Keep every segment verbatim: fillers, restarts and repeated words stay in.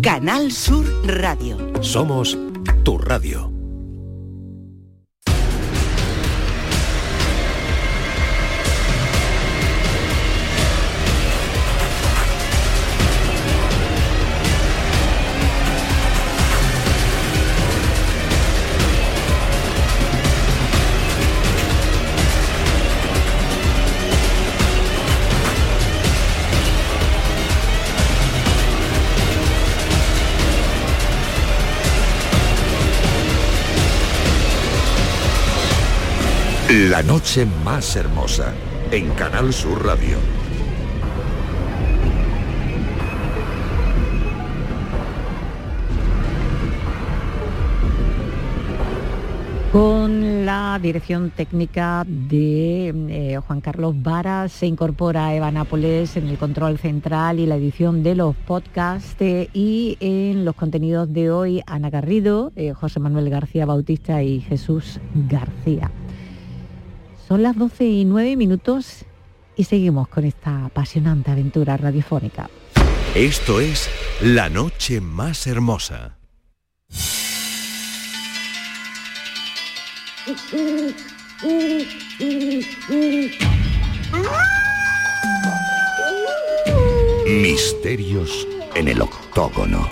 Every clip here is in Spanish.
Canal Sur Radio. Somos tu radio. La noche más hermosa, en Canal Sur Radio. Con la dirección técnica de eh, Juan Carlos Vara, se incorpora Eva Nápoles en el control central y la edición de los podcasts, eh, y en los contenidos de hoy Ana Garrido, eh, José Manuel García Bautista y Jesús García. Son las doce y nueve minutos y seguimos con esta apasionante aventura radiofónica. Esto es La Noche Más Hermosa. Misterios en el octógono.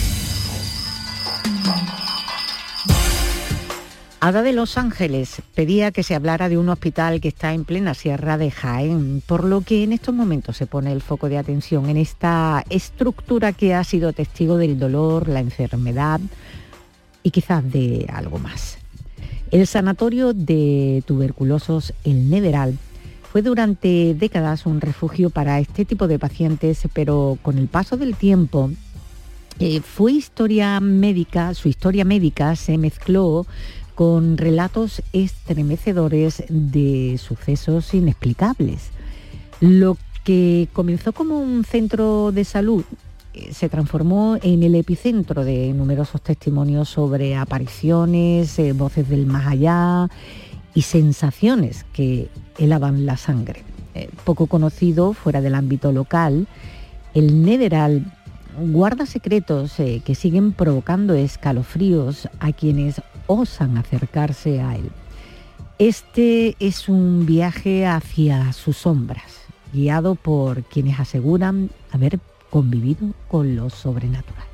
Ada de Los Ángeles pedía que se hablara de un hospital que está en plena sierra de Jaén, por lo que en estos momentos se pone el foco de atención en esta estructura que ha sido testigo del dolor, la enfermedad y quizás de algo más. El sanatorio de tuberculosos El Nederal fue durante décadas un refugio para este tipo de pacientes, pero con el paso del tiempo eh, fue historia médica, su historia médica se mezcló con relatos estremecedores de sucesos inexplicables. Lo que comenzó como un centro de salud eh, se transformó en el epicentro de numerosos testimonios sobre apariciones, eh, voces del más allá y sensaciones que helaban la sangre. Eh, poco conocido fuera del ámbito local, el Nederal guarda secretos eh, que siguen provocando escalofríos a quienes osan acercarse a él. Este es un viaje hacia sus sombras, guiado por quienes aseguran haber convivido con lo sobrenatural.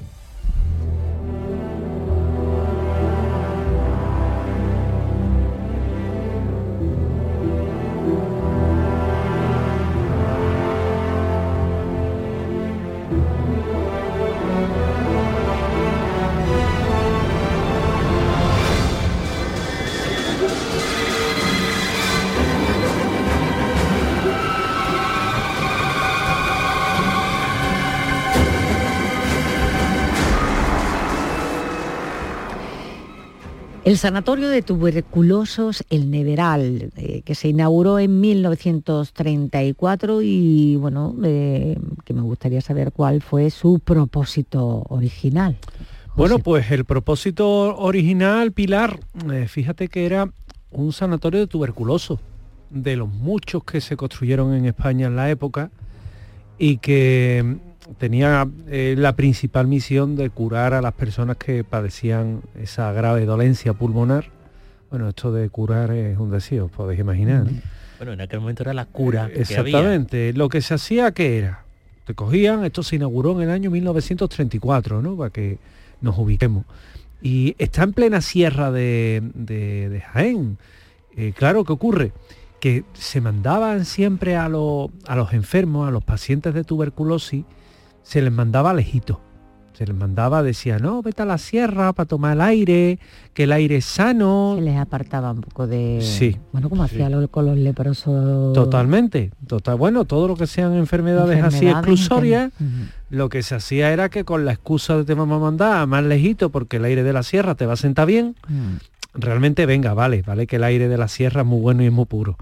El sanatorio de tuberculosos El Nederal, eh, que se inauguró en mil novecientos treinta y cuatro y bueno, eh, que me gustaría saber cuál fue su propósito original. José. Bueno, pues el propósito original, Pilar, eh, fíjate que era un sanatorio de tuberculosos, de los muchos que se construyeron en España en la época y que tenía eh, la principal misión de curar a las personas que padecían esa grave dolencia pulmonar. Bueno, esto de curar es un deseo, os podéis imaginar, ¿no? Bueno, en aquel momento era la cura eh, que exactamente. Había. Lo que se hacía, ¿qué era? Te cogían, esto se inauguró en el año mil novecientos treinta y cuatro, ¿no? Para que nos ubiquemos. Y está en plena sierra de, de, de Jaén. Eh, claro, ¿qué ocurre? Que se mandaban siempre a, lo, a los enfermos, a los pacientes de tuberculosis, se les mandaba lejitos. Se les mandaba, decía, no, vete a la sierra para tomar el aire, que el aire es sano. Se les apartaba un poco de... Sí. Bueno, como sí. hacía lo, con los leprosos. Totalmente. Total, bueno, todo lo que sean enfermedades, enfermedades así exclusorias, uh-huh. Lo que se hacía era que con la excusa de te vamos a mandar más lejito porque el aire de la sierra te va a sentar bien, uh-huh. Realmente, venga, vale, vale que el aire de la sierra es muy bueno y es muy puro.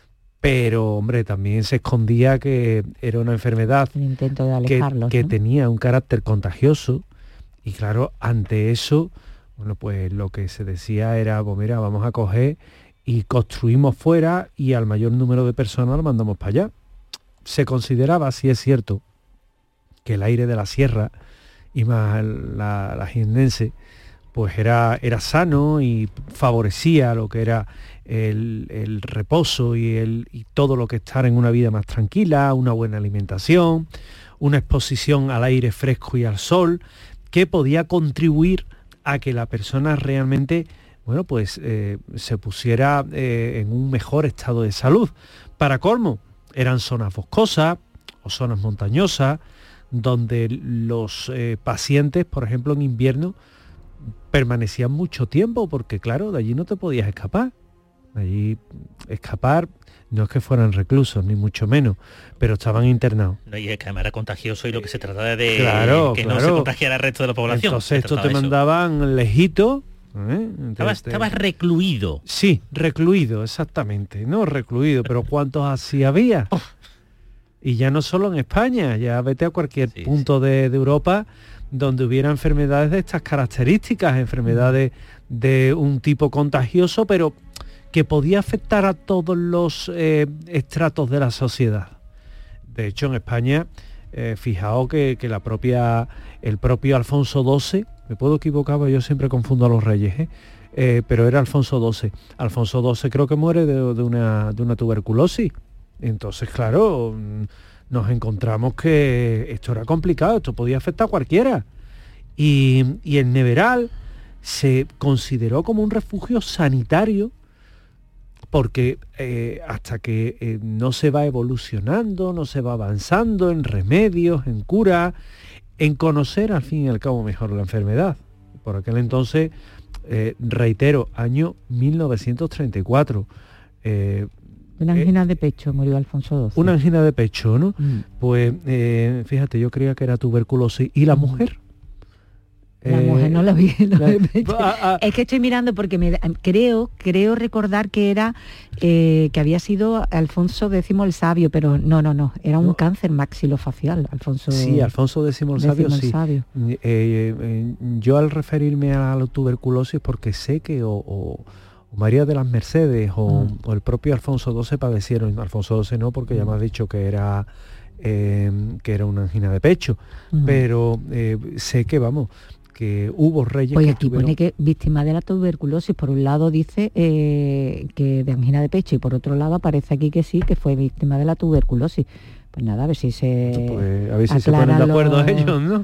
Pero, hombre, también se escondía que era una enfermedad el intento de alejarlos, que, que ¿no? tenía un carácter contagioso y claro, ante eso, bueno, pues lo que se decía era, pues mira, vamos a coger y construimos fuera y al mayor número de personas lo mandamos para allá. Se consideraba, sí es cierto, que el aire de la sierra y más la, la jiennense, pues era, era sano y favorecía lo que era el, el reposo y, el, y todo lo que estar en una vida más tranquila, una buena alimentación, una exposición al aire fresco y al sol, que podía contribuir a que la persona realmente, bueno, pues eh, se pusiera eh, en un mejor estado de salud. Para colmo, eran zonas boscosas o zonas montañosas, donde los eh, pacientes, por ejemplo, en invierno, permanecían mucho tiempo, porque claro, de allí no te podías escapar. De allí escapar no es que fueran reclusos, ni mucho menos, pero estaban internados. No, y es que además era contagioso y lo que se trataba de claro, que claro. no se contagiara el resto de la población. Entonces esto te mandaban lejito. ¿eh? Estabas, te... estabas recluido. Sí, recluido, exactamente. No recluido, pero ¿cuántos así había? Oh. Y ya no solo en España, ya vete a cualquier sí, punto sí. De, de Europa donde hubiera enfermedades de estas características, enfermedades de un tipo contagioso, pero que podía afectar a todos los eh, estratos de la sociedad. De hecho, en España, eh, fijaos que, que la propia, el propio Alfonso doce, me puedo equivocar, yo siempre confundo a los reyes, ¿eh? Eh, pero era Alfonso doce. Alfonso doce creo que muere de, de, una, de una tuberculosis. Entonces, claro, nos encontramos que esto era complicado, esto podía afectar a cualquiera. Y, y el Neveral se consideró como un refugio sanitario, porque eh, hasta que eh, no se va evolucionando, no se va avanzando en remedios, en cura, en conocer al fin y al cabo mejor la enfermedad. Por aquel entonces, eh, reitero, año mil novecientos treinta y cuatro. Eh, Una angina eh, de pecho murió Alfonso doce. Una angina de pecho, ¿no? Mm. Pues eh, fíjate, yo creía que era tuberculosis. ¿Y la mm. mujer? La eh, mujer no la vi. No la, a, a, es que estoy mirando porque me, creo creo recordar que era eh, que había sido Alfonso décimo el Sabio, pero no, no, no, era un no. cáncer maxilofacial. Alfonso. Sí, Alfonso décimo el Sabio, sí. Sabio. Eh, eh, yo al referirme a la tuberculosis, porque sé que o, o María de las Mercedes o, mm. o el propio Alfonso doce padecieron. Alfonso doce no, porque mm. ya me has dicho que era eh, que era una angina de pecho, mm. pero eh, sé que, vamos, que hubo reyes pues que aquí tuvieron... pone que víctima de la tuberculosis, por un lado dice eh, que de angina de pecho y por otro lado aparece aquí que sí, que fue víctima de la tuberculosis. Pues nada, a ver si se pues, a ver si se ponen de acuerdo los... ellos, ¿no?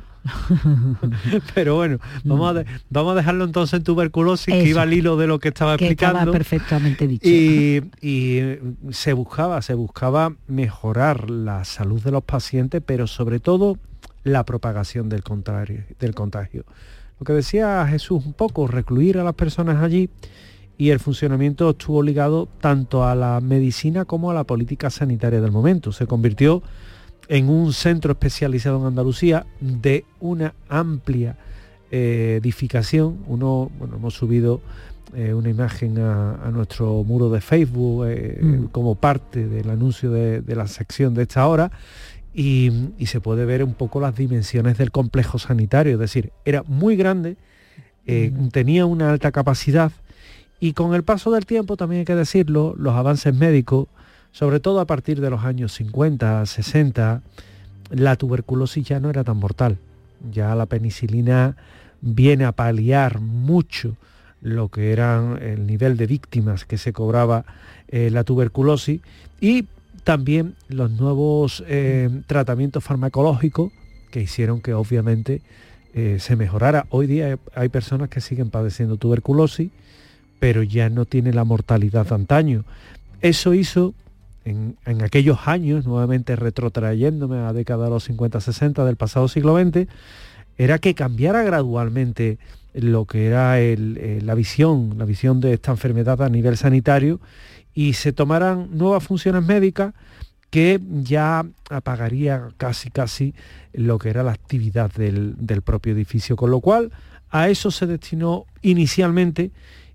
Pero bueno, vamos a, de, vamos a dejarlo entonces en tuberculosis, Eso, que iba al hilo de lo que estaba que explicando. Estaba perfectamente dicho. Y, y se buscaba, se buscaba mejorar la salud de los pacientes, pero sobre todo la propagación del contagio, del contagio. Lo que decía Jesús un poco, recluir a las personas allí, y el funcionamiento estuvo ligado tanto a la medicina como a la política sanitaria del momento. Se convirtió en un centro especializado en Andalucía de una amplia eh, edificación. Uno, bueno, hemos subido eh, una imagen a, a nuestro muro de Facebook eh, mm. como parte del anuncio de, de la sección de esta hora. Y, y se puede ver un poco las dimensiones del complejo sanitario, es decir, era muy grande, eh, mm. tenía una alta capacidad, y con el paso del tiempo, también hay que decirlo, los avances médicos, sobre todo a partir de los años cincuenta, sesenta, la tuberculosis ya no era tan mortal. Ya la penicilina viene a paliar mucho lo que era el nivel de víctimas que se cobraba eh, la tuberculosis, y también los nuevos eh, tratamientos farmacológicos que hicieron que obviamente eh, se mejorara. Hoy día hay personas que siguen padeciendo tuberculosis, pero ya no tiene la mortalidad de antaño. Eso hizo, en, en aquellos años, nuevamente retrotrayéndome a la década de los cincuenta sesenta del pasado siglo veinte, era que cambiara gradualmente lo que era el, eh, la visión, la visión de esta enfermedad a nivel sanitario, y se tomaran nuevas funciones médicas que ya apagaría casi casi lo que era la actividad del, del propio edificio, con lo cual a eso se destinó inicialmente,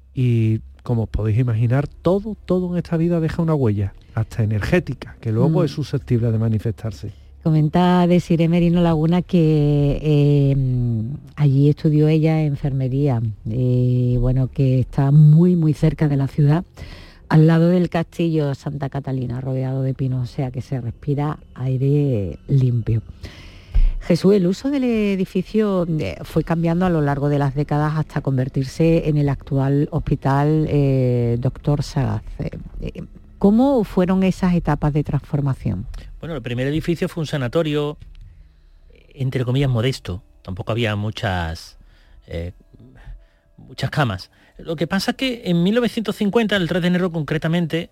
y como os podéis imaginar, todo, todo en esta vida deja una huella, hasta energética, que luego mm. es susceptible de manifestarse. Comenta Desiree Merino Laguna que eh, allí estudió ella enfermería, eh, bueno, que está muy muy cerca de la ciudad, al lado del castillo Santa Catalina, rodeado de pinos, o sea que se respira aire limpio. Jesús, el uso del edificio fue cambiando a lo largo de las décadas hasta convertirse en el actual hospital eh, doctor Sagaz. ¿Cómo fueron esas etapas de transformación? Bueno, el primer edificio fue un sanatorio, entre comillas, modesto. Tampoco había muchas, eh, muchas camas. Lo que pasa es que en mil novecientos cincuenta, el tres de enero concretamente,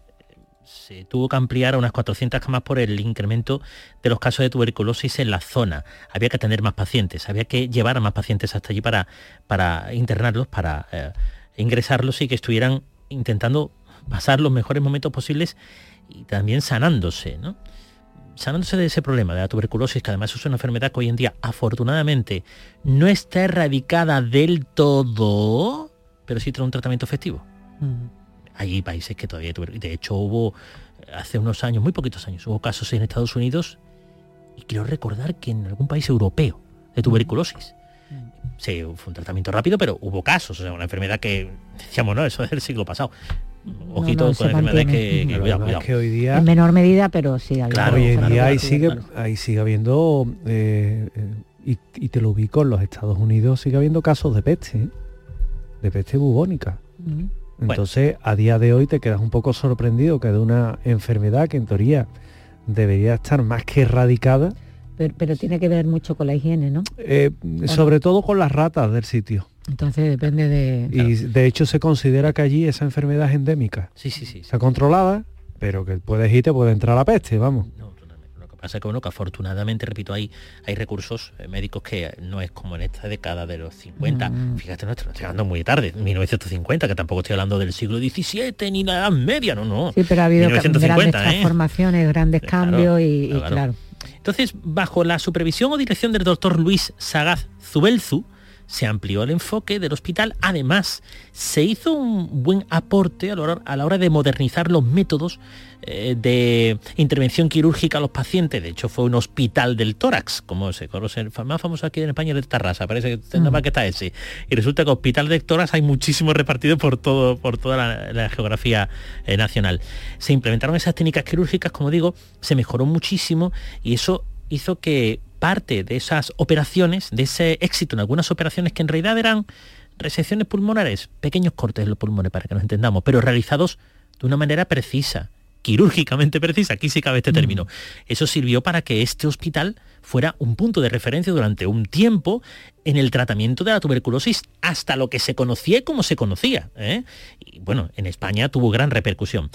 se tuvo que ampliar a unas cuatrocientas camas por el incremento de los casos de tuberculosis en la zona. Había que atender más pacientes, había que llevar a más pacientes hasta allí para, para internarlos, para eh, ingresarlos y que estuvieran intentando pasar los mejores momentos posibles y también sanándose, ¿no? Sanándose de ese problema de la tuberculosis, que además es una enfermedad que hoy en día, afortunadamente, no está erradicada del todo, pero sí trae un tratamiento efectivo. Mm. Hay países que todavía hay tuberculosis. De hecho, hubo, hace unos años, muy poquitos años, hubo casos en Estados Unidos, y quiero recordar que en algún país europeo, de tuberculosis. Mm. Sí, fue un tratamiento rápido, pero hubo casos. O sea, una enfermedad que, decíamos, no, eso es del siglo pasado. Ojito no, no, con enfermedades que, que, cuidado, cuidado. que hoy día, en menor medida, pero sí. Claro, hoy en día claro, ahí, sigue, claro. ahí sigue habiendo, eh, eh, y, y te lo ubico, en los Estados Unidos sigue habiendo casos de peste, ¿eh? de peste bubónica. Mm. Entonces, bueno, a día de hoy te quedas un poco sorprendido que de una enfermedad que en teoría debería estar más que erradicada. Pero, pero tiene que ver mucho con la higiene, ¿no? Eh, sobre todo con las ratas del sitio. Entonces depende de... Y de hecho se considera que allí esa enfermedad es endémica. Sí, sí, sí. Está controlada, pero que puedes ir, te puede entrar la peste, vamos. No, lo que pasa es que, bueno, que afortunadamente, repito, hay, hay recursos médicos que no es como en esta década de los cincuenta. Mm. Fíjate, no estoy hablando muy tarde, mil novecientos cincuenta, que tampoco estoy hablando del siglo diecisiete ni la Edad Media, no, no. Sí, pero ha habido grandes ¿eh? transformaciones, grandes claro, cambios y, claro, y claro. Entonces, bajo la supervisión o dirección del doctor Luis Sagaz Zubelzu, se amplió el enfoque del hospital. Además, se hizo un buen aporte a la hora, a la hora de modernizar los métodos eh, de intervención quirúrgica a los pacientes. De hecho, fue un hospital del tórax, como se conoce, el más famoso aquí en España es de Tarrasa, parece que nada más que está ese. Y resulta que hospital del tórax hay muchísimos repartidos por todo, por toda la, la geografía eh, nacional. Se implementaron esas técnicas quirúrgicas, como digo, se mejoró muchísimo y eso hizo que parte de esas operaciones, de ese éxito en algunas operaciones que en realidad eran resecciones pulmonares, pequeños cortes en los pulmones para que nos entendamos, pero realizados de una manera precisa, quirúrgicamente precisa, aquí sí cabe este término. Mm. Eso sirvió para que este hospital fuera un punto de referencia durante un tiempo en el tratamiento de la tuberculosis hasta lo que se conocía y como se conocía, ¿eh? Y bueno, en España tuvo gran repercusión.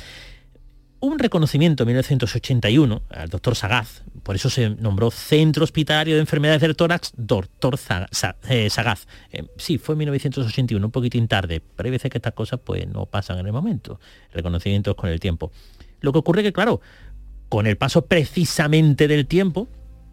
Un reconocimiento en mil novecientos ochenta y uno al doctor Sagaz, por eso se nombró Centro Hospitalario de Enfermedades del Tórax, doctor Sagaz. Eh, sí, fue en mil novecientos ochenta y uno, un poquitín tarde, pero hay veces que estas cosas pues no pasan en el momento, reconocimientos con el tiempo. Lo que ocurre que, claro, con el paso precisamente del tiempo,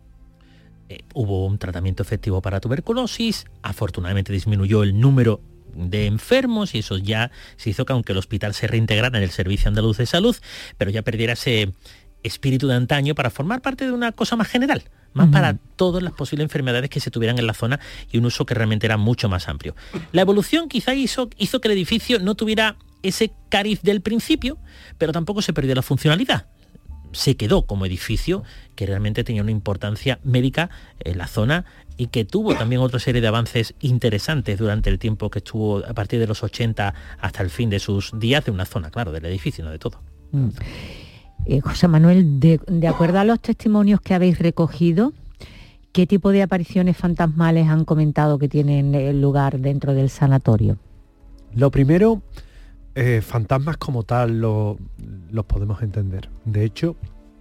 eh, hubo un tratamiento efectivo para tuberculosis, afortunadamente disminuyó el número de enfermos y eso ya se hizo que aunque el hospital se reintegrara en el Servicio Andaluz de Salud, pero ya perdiera ese espíritu de antaño para formar parte de una cosa más general, más uh-huh. para todas las posibles enfermedades que se tuvieran en la zona y un uso que realmente era mucho más amplio. La evolución quizá hizo, hizo que el edificio no tuviera ese cariz del principio, pero tampoco se perdió la funcionalidad. Se quedó como edificio que realmente tenía una importancia médica en la zona y que tuvo también otra serie de avances interesantes durante el tiempo que estuvo a partir de los ochenta hasta el fin de sus días, de una zona, claro, del edificio, no de todo. Mm. Eh, José Manuel, de, de acuerdo a los testimonios que habéis recogido, ¿qué tipo de apariciones fantasmales han comentado que tienen lugar dentro del sanatorio? Lo primero, eh, fantasmas como tal lo, los podemos entender. De hecho,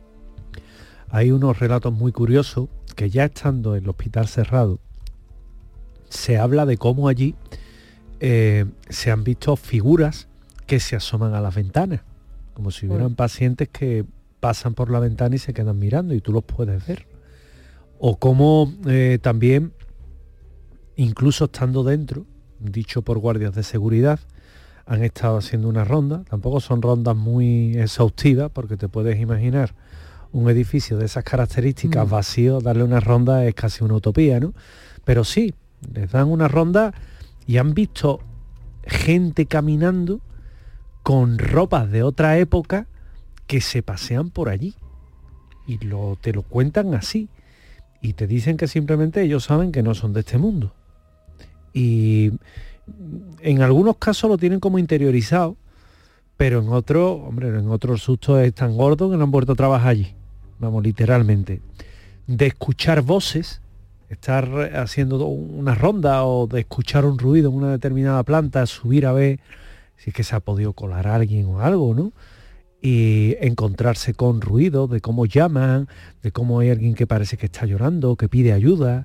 hay unos relatos muy curiosos que ya estando en el hospital cerrado, se habla de cómo allí eh, se han visto figuras que se asoman a las ventanas, como si hubieran pacientes que pasan por la ventana y se quedan mirando y tú los puedes ver. O como eh, también, incluso estando dentro, dicho por guardias de seguridad, han estado haciendo una ronda. Tampoco son rondas muy exhaustivas, porque te puedes imaginar un edificio de esas características mm. vacío, darle una ronda es casi una utopía, ¿no? Pero sí, les dan una ronda y han visto gente caminando con ropas de otra época que se pasean por allí. Y lo, te lo cuentan así. y te dicen que simplemente ellos saben que no son de este mundo. Y en algunos casos lo tienen como interiorizado, pero en otros, hombre, en otros sustos es tan gordo que no han vuelto a trabajar allí. Vamos, literalmente. De escuchar voces, estar haciendo una ronda o de escuchar un ruido en una determinada planta, subir a ver si es que se ha podido colar alguien o algo, ¿no? Y encontrarse con ruido, de cómo llaman, de cómo hay alguien que parece que está llorando, que pide ayuda.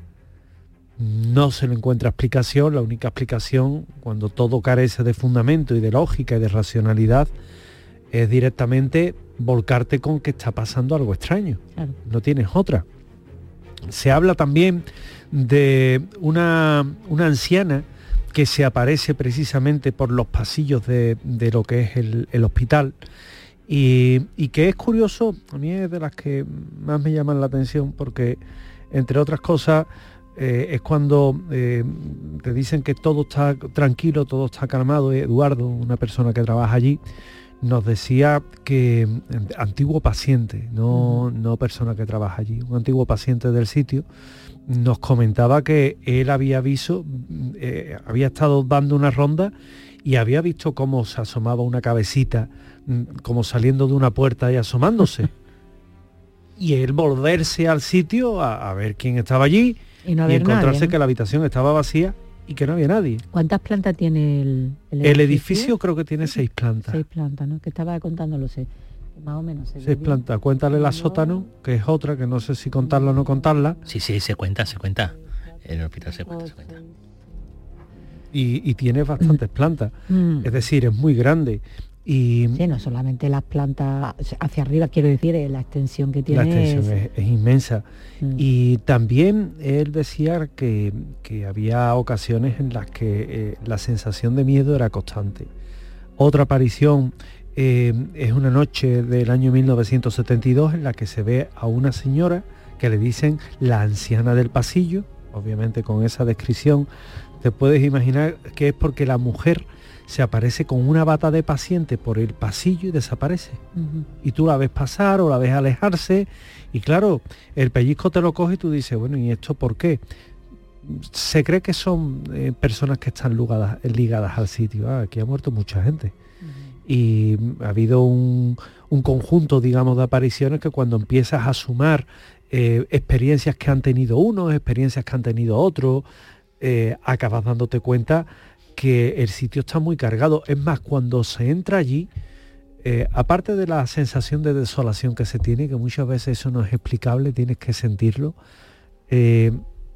No se le encuentra explicación. La única explicación, cuando todo carece de fundamento y de lógica y de racionalidad, es directamente volcarte con que está pasando algo extraño. Claro. No tienes otra. Se habla también de una, una anciana que se aparece precisamente por los pasillos de, de lo que es el, el hospital, y, y que es curioso, a mí es de las que más me llaman la atención, porque entre otras cosas eh, es cuando eh, te dicen que todo está tranquilo, todo está calmado. Eduardo, una persona que trabaja allí, nos decía que antiguo paciente, no, no persona que trabaja allí, un antiguo paciente del sitio, nos comentaba que él había visto, eh, había estado dando una ronda y había visto cómo se asomaba una cabecita, como saliendo de una puerta y asomándose. Y él volverse al sitio a, a ver quién estaba allí y, no y encontrarse nadie, ¿no? que la habitación estaba vacía y que no había nadie. ¿Cuántas plantas tiene el, el edificio? El edificio creo que tiene seis plantas. Seis plantas, ¿no? Que estaba contándolo, sé. Más o menos. Seis plantas. Cuéntale la sótano, que es otra, que no sé si contarla o no contarla. Sí, sí, se cuenta, se cuenta. En el hospital se cuenta, se cuenta. Y, y tiene bastantes plantas. Mm. Es decir, es muy grande. Y sí, no solamente las plantas hacia arriba, quiero decir, la extensión que tiene. La extensión es, es, es inmensa. Mm. Y también él decía que, que había ocasiones en las que eh, la sensación de miedo era constante. Otra aparición eh, es una noche del año mil novecientos setenta y dos en la que se ve a una señora que le dicen la anciana del pasillo. Obviamente con esa descripción te puedes imaginar que es porque la mujer se aparece con una bata de paciente por el pasillo y desaparece. Uh-huh. Y tú la ves pasar o la ves alejarse y claro, el pellizco te lo coge y tú dices, bueno, ¿y esto por qué? Se cree que son eh, personas que están ligadas, ligadas al sitio. Ah, aquí ha muerto mucha gente. Uh-huh. Y ha habido un, un conjunto, digamos, de apariciones que cuando empiezas a sumar eh, experiencias que han tenido unos, experiencias que han tenido otros, eh, acabas dándote cuenta que el sitio está muy cargado. Es más, cuando se entra allí, eh, aparte de la sensación de desolación que se tiene, que muchas veces eso no es explicable, tienes que sentirlo, eh,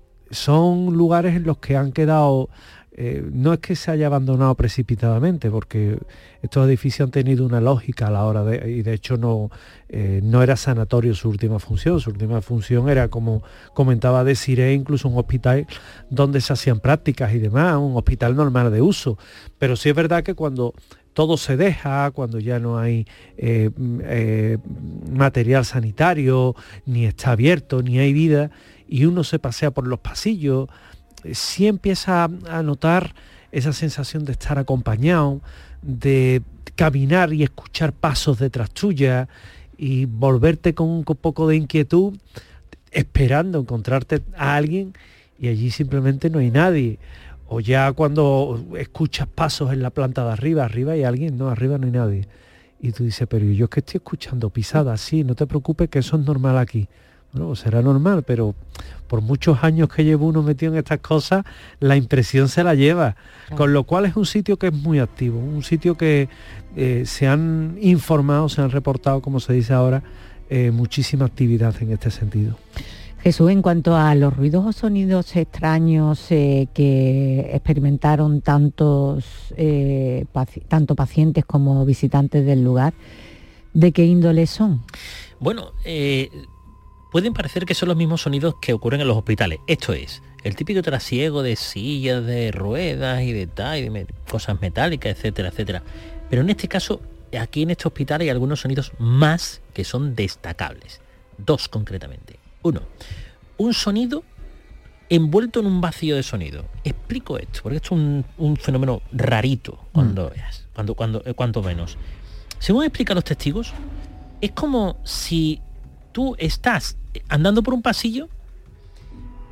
son lugares en los que han quedado, eh, no es que se haya abandonado precipitadamente, porque estos edificios han tenido una lógica a la hora de, y de hecho no, eh, no era sanatorio su última función, su última función era, como comentaba Desiree, incluso un hospital donde se hacían prácticas y demás, un hospital normal de uso. Pero sí es verdad que cuando todo se deja, cuando ya no hay eh, eh, material sanitario, ni está abierto, ni hay vida, y uno se pasea por los pasillos, sí empieza a notar esa sensación de estar acompañado, de caminar y escuchar pasos detrás tuya y volverte con un poco de inquietud, esperando encontrarte a alguien y allí simplemente no hay nadie. O ya cuando escuchas pasos en la planta de arriba, arriba hay alguien, no, arriba no hay nadie. Y tú dices, pero yo es que estoy escuchando pisadas, sí, no te preocupes que eso es normal aquí. Bueno, será normal, pero por muchos años que llevo uno metido en estas cosas, la impresión se la lleva. Claro. Con lo cual es un sitio que es muy activo, un sitio que eh, se han informado, se han reportado, como se dice ahora, eh, muchísima actividad en este sentido. Jesús, en cuanto a los ruidos o sonidos extraños eh, que experimentaron tantos eh, paci- tanto pacientes como visitantes del lugar, ¿de qué índole son? Bueno, eh... pueden parecer que son los mismos sonidos que ocurren en los hospitales. Esto es, el típico trasiego de sillas, de ruedas y de tal, y de me- cosas metálicas, etcétera, etcétera. Pero en este caso, aquí en este hospital hay algunos sonidos más que son destacables. Dos concretamente. Uno, un sonido envuelto en un vacío de sonido. Explico esto, porque esto es un, un fenómeno rarito cuando veas, cuando, cuando, eh, cuanto menos. Según explican los testigos, es como si tú estás andando por un pasillo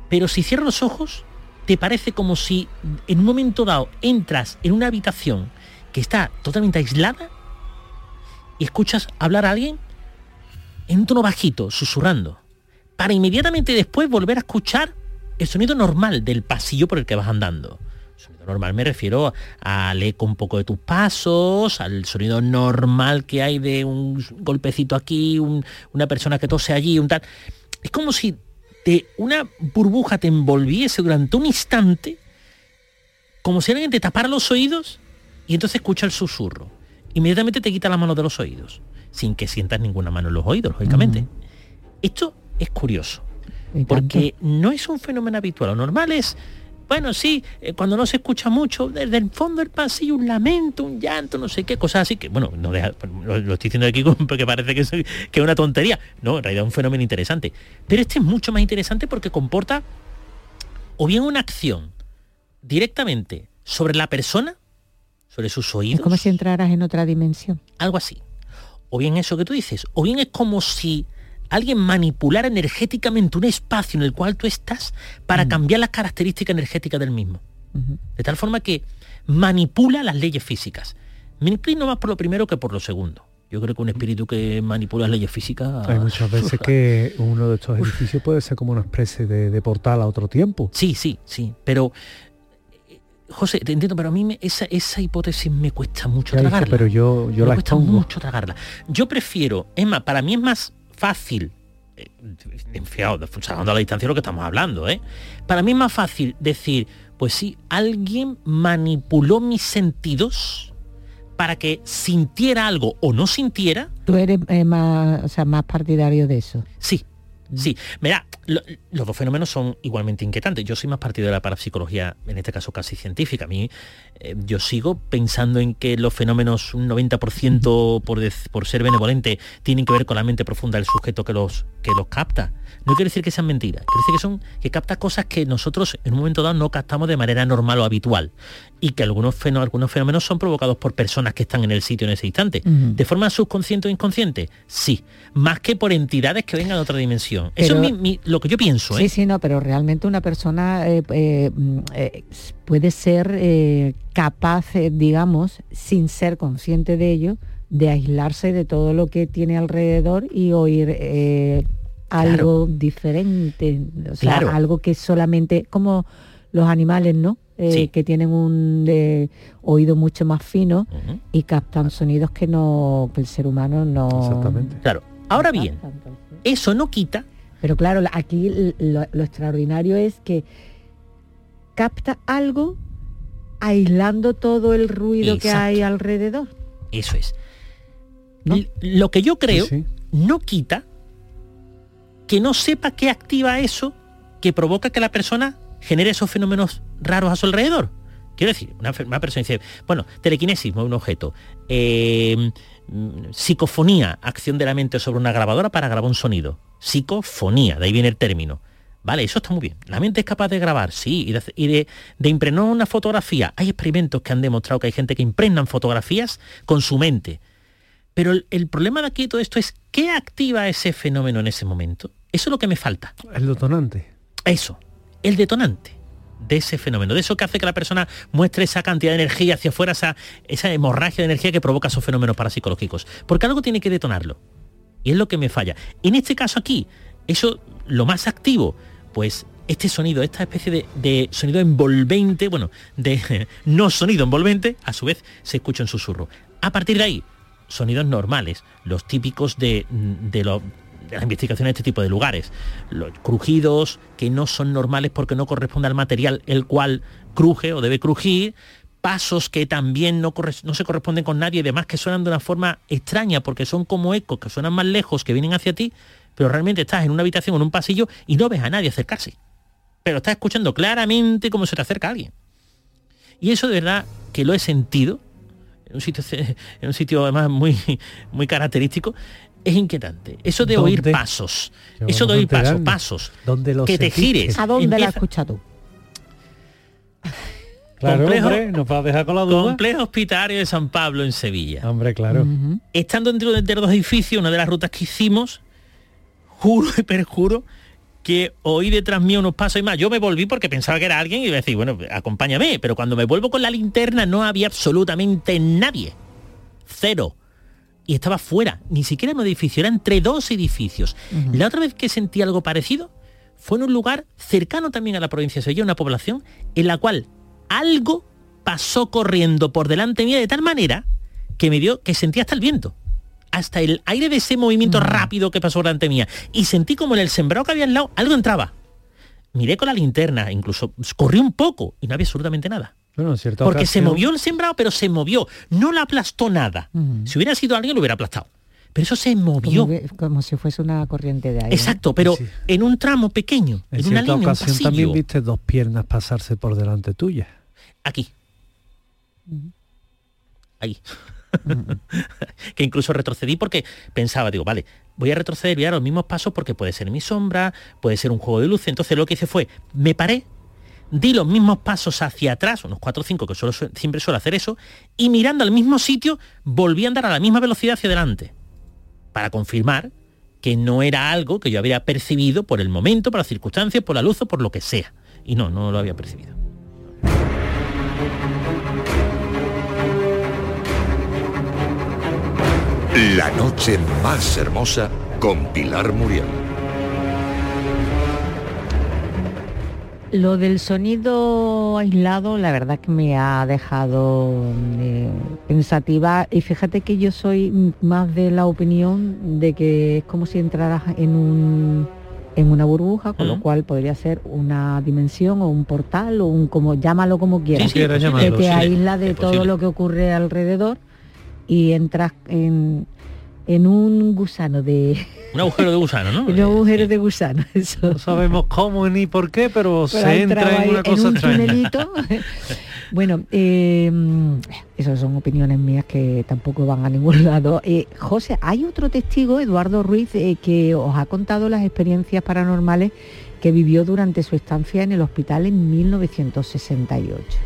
pero si cierras los ojos, te parece como si en un momento dado entras en una habitación que está totalmente aislada y escuchas hablar a alguien en un tono bajito, susurrando, para inmediatamente después volver a escuchar el sonido normal del pasillo por el que vas andando. Sonido normal me refiero al eco un poco de tus pasos, al sonido normal que hay de un golpecito aquí, un, una persona que tose allí, un tal. Es como si te, una burbuja te envolviese durante un instante, como si alguien te tapara los oídos y entonces escucha el susurro. Inmediatamente te quita la mano de los oídos, sin que sientas ninguna mano en los oídos, lógicamente. Uh-huh. Esto es curioso, porque no es un fenómeno habitual. Lo normal es, bueno, sí, eh, cuando no se escucha mucho, desde el fondo del pasillo un lamento, un llanto, no sé qué, cosas así, que bueno, no deja, lo, lo estoy diciendo aquí porque parece que es, que es una tontería. No, en realidad es un fenómeno interesante. Pero este es mucho más interesante porque comporta o bien una acción directamente sobre la persona, sobre sus oídos. Es como si entraras en otra dimensión. Algo así. O bien eso que tú dices, o bien es como si alguien manipulara energéticamente un espacio en el cual tú estás para uh-huh. cambiar las características energéticas del mismo. Uh-huh. De tal forma que manipula las leyes físicas. Me inclino más por lo primero que por lo segundo. Yo creo que un espíritu que manipula las leyes físicas... Hay muchas veces que uno de estos edificios puede ser como una especie de, de portal a otro tiempo. Sí, sí, sí. Pero, José, te entiendo, pero a mí me, esa, esa hipótesis me cuesta mucho tragarla. Dice, pero yo, yo me la cuesta expongo. mucho tragarla. Yo prefiero, es más, para mí es más fácil, eh, enfriado, salvando a la distancia de lo que estamos hablando, ¿eh? Para mí es más fácil decir, pues sí, alguien manipuló mis sentidos para que sintiera algo o no sintiera. ¿Tú eres eh, más, o sea, más partidario de eso? Sí, sí. Mira, lo, los dos fenómenos son igualmente inquietantes. Yo soy más partidario de la parapsicología, en este caso casi científica. A mí, eh, yo sigo pensando en que los fenómenos, un noventa por ciento por, de, por ser benevolente, tienen que ver con la mente profunda del sujeto que los, que los capta. No quiere decir que sean mentiras, quiere decir que son que capta cosas que nosotros en un momento dado no captamos de manera normal o habitual, y que algunos fenómenos, algunos fenómenos son provocados por personas que están en el sitio en ese instante. Uh-huh. ¿De forma subconsciente o inconsciente? Sí. Más que por entidades que vengan de otra dimensión. Pero, eso es mi, mi, lo que yo pienso. Sí, ¿eh? sí, no, pero realmente una persona eh, eh, eh, puede ser eh, capaz, eh, digamos, sin ser consciente de ello, de aislarse de todo lo que tiene alrededor y oír eh, algo claro. diferente, o sea, claro. algo que solamente, como los animales, ¿no? Eh, sí. Que tienen un eh, oído mucho más fino uh-huh. y captan sonidos que no, que el ser humano no. Exactamente. Claro. Ahora bien, eso no quita. Pero claro, aquí lo, lo extraordinario es que capta algo aislando todo el ruido Exacto. que hay alrededor. Eso es. ¿No? Lo que yo creo sí, sí. no quita que no sepa qué activa eso que provoca que la persona genere esos fenómenos raros a su alrededor. Quiero decir, una, una persona dice, bueno, telequinesis, mueve un objeto, eh, psicofonía, acción de la mente sobre una grabadora para grabar un sonido. Psicofonía, de ahí viene el término. Vale, eso está muy bien. La mente es capaz de grabar, sí, y de, y de, de impregnar una fotografía. Hay experimentos que han demostrado que hay gente que impregnan fotografías con su mente. Pero el, el problema de aquí de todo esto es ¿qué activa ese fenómeno en ese momento? Eso es lo que me falta. El detonante. Eso, el detonante de ese fenómeno, de eso que hace que la persona muestre esa cantidad de energía hacia afuera, esa, esa hemorragia de energía que provoca esos fenómenos parapsicológicos. Porque algo tiene que detonarlo. Y es lo que me falla. En este caso aquí, eso, lo más activo, pues este sonido, esta especie de, de sonido envolvente, bueno, de no sonido envolvente, a su vez se escucha un susurro. A partir de ahí, sonidos normales, los típicos de, de, lo, de las investigaciones de este tipo de lugares, los crujidos que no son normales porque no corresponde al material el cual cruje o debe crujir, pasos que también no, corre, no se corresponden con nadie y demás que suenan de una forma extraña porque son como ecos que suenan más lejos, que vienen hacia ti, pero realmente estás en una habitación o en un pasillo y no ves a nadie acercarse, pero estás escuchando claramente cómo se te acerca alguien. Y eso de verdad que lo he sentido en un sitio, en un sitio además muy, muy característico. Es inquietante. Eso de oír pasos, eso de oír pasos, pasos, que te gires. ¿A dónde la has escuchado tú? Claro, complejo, hombre, nos va a dejar con la duda. Complejo hospitalario de San Pablo en Sevilla. Hombre, claro. Uh-huh. Estando dentro de los edificios, una de las rutas que hicimos, juro y perjuro que oí detrás mío unos pasos y más. Yo me volví porque pensaba que era alguien y iba a decir, bueno, acompáñame. Pero cuando me vuelvo con la linterna no había absolutamente nadie. Cero. Y estaba fuera, ni siquiera en un edificio, era entre dos edificios. Uh-huh. La otra vez que sentí algo parecido fue en un lugar cercano también a la provincia de Sevilla, una población en la cual algo pasó corriendo por delante mía de tal manera que me dio, que sentí hasta el viento. Hasta el aire de ese movimiento uh-huh. rápido que pasó delante mía. Y sentí como en el sembrado que había al lado, algo entraba. Miré con la linterna, incluso corrí un poco y no había absolutamente nada. Bueno, en cierta Porque ocasión... se movió el sembrado, pero se movió. No la aplastó nada. Uh-huh. Si hubiera sido alguien, lo hubiera aplastado. Pero eso se movió. Como, como si fuese una corriente de aire. Exacto, pero sí. en un tramo pequeño, en, en una cierta línea, ocasión un pasillo. También viste dos piernas pasarse por delante tuya. Aquí. Uh-huh. Ahí. Uh-huh. Que incluso retrocedí porque pensaba, digo, vale, voy a retroceder, voy a dar los mismos pasos porque puede ser mi sombra, puede ser un juego de luz. Entonces lo que hice fue, me paré, di los mismos pasos hacia atrás, unos cuatro o cinco, que suelo, siempre suelo hacer eso, y mirando al mismo sitio, volví a andar a la misma velocidad hacia adelante, para confirmar que no era algo que yo había percibido por el momento, por las circunstancias, por la luz o por lo que sea. Y no, no lo había percibido. La noche más hermosa con Pilar Muriel. Lo del sonido aislado, la verdad que me ha dejado eh, pensativa. Y fíjate que yo soy más de la opinión de que es como si entraras en un en una burbuja, con uh-huh. lo cual podría ser una dimensión o un portal o un, como llámalo como quieras, sí, sí, que llamarlo, te sí, aísla de todo lo que ocurre alrededor y entras en, en un gusano de... Un agujero de gusano, ¿no? Un agujero de gusano, eso. No sabemos cómo ni por qué, pero, pero se entra en una en cosa un extraña. Tunelito. Bueno, eh, esas son opiniones mías que tampoco van a ningún lado. Eh, José, hay otro testigo, Eduardo Ruiz, eh, que os ha contado las experiencias paranormales que vivió durante su estancia en el hospital en mil novecientos sesenta y ocho.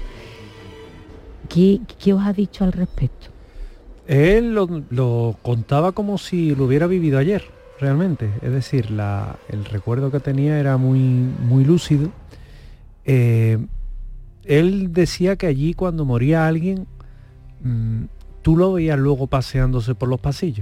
¿Qué, qué os ha dicho al respecto? Él lo, lo contaba como si lo hubiera vivido ayer, realmente. Es decir, la, el recuerdo que tenía era muy, muy lúcido. Eh, él decía que allí cuando moría alguien, mmm, tú lo veías luego paseándose por los pasillos.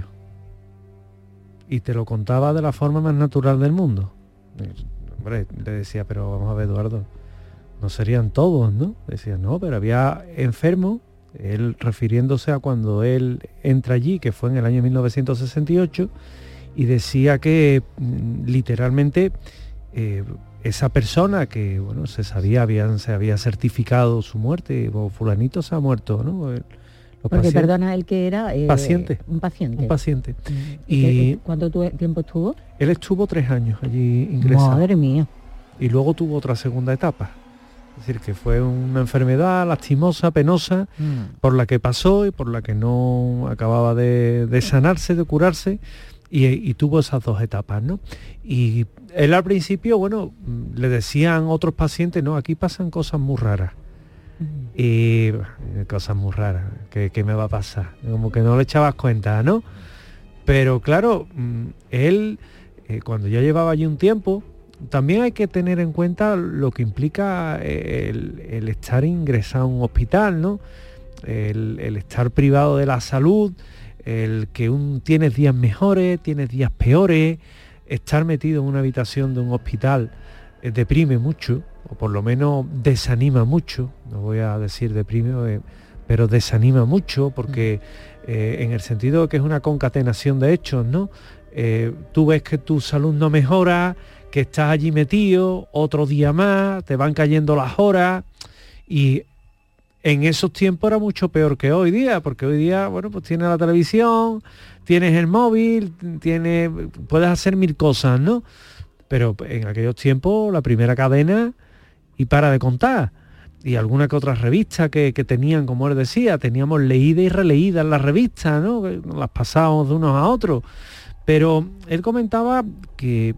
Y te lo contaba de la forma más natural del mundo. Hombre, le decía, pero vamos a ver, Eduardo, no serían todos, ¿no? Decía, no, pero había enfermos. Él refiriéndose a cuando él entra allí, que fue en el año mil novecientos sesenta y ocho, y decía que mm, literalmente eh, esa persona que bueno se sabía, habían, se había certificado su muerte, o fulanito se ha muerto, ¿no? Los Porque pacientes, perdona, el que era eh, paciente, un paciente. Un paciente. ¿Y, y qué, cuánto tu, tiempo estuvo? Él estuvo tres años allí ingresado. Madre mía. Y luego tuvo otra segunda etapa. Es decir, que fue una enfermedad lastimosa, penosa, mm. por la que pasó y por la que no acababa de, de sanarse, de curarse, y, y tuvo esas dos etapas, ¿no? Y él al principio, bueno, le decían otros pacientes, no, aquí pasan cosas muy raras. Mm. Y cosas muy raras, ¿qué, qué me va a pasar? Como que no le echabas cuenta, ¿no? Pero claro, él, eh, cuando ya llevaba allí un tiempo, también hay que tener en cuenta lo que implica el, el estar ingresado a un hospital, ¿no? El, el estar privado de la salud, el que un, tienes días mejores, tienes días peores, estar metido en una habitación de un hospital eh, deprime mucho, o por lo menos desanima mucho, no voy a decir deprime, eh, pero desanima mucho, porque eh, en el sentido de que es una concatenación de hechos, ¿no? Eh, tú ves que tu salud no mejora, que estás allí metido, otro día más, te van cayendo las horas, y en esos tiempos era mucho peor que hoy día, porque hoy día, bueno, pues tienes la televisión, tienes el móvil, tienes, puedes hacer mil cosas, ¿no? Pero en aquellos tiempos la primera cadena y para de contar, y alguna que otra revista que, que tenían, como él decía, teníamos leídas y releídas las revistas, ¿no? Las pasábamos de unos a otros. Pero él comentaba que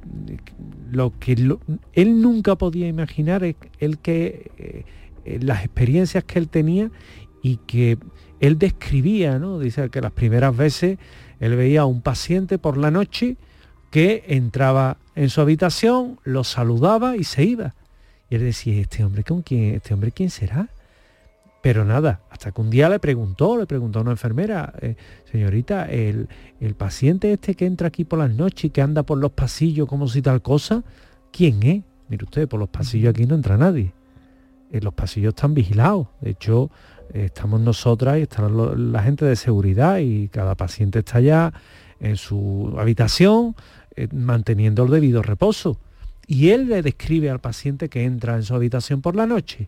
lo que lo, él nunca podía imaginar es el que eh, las experiencias que él tenía y que él describía, ¿no? Dice que las primeras veces él veía a un paciente por la noche que entraba en su habitación, lo saludaba y se iba. Y él decía, ¿este hombre con quién, este hombre quién será? Pero nada, hasta que un día le preguntó, le preguntó a una enfermera, eh, señorita, el, el paciente este que entra aquí por las noches y que anda por los pasillos como si tal cosa, ¿quién es? Mire usted, por los pasillos aquí no entra nadie. Eh, los pasillos están vigilados. De hecho, eh, estamos nosotras y está lo, la gente de seguridad y cada paciente está ya en su habitación eh, manteniendo el debido reposo. Y él le describe al paciente que entra en su habitación por la noche.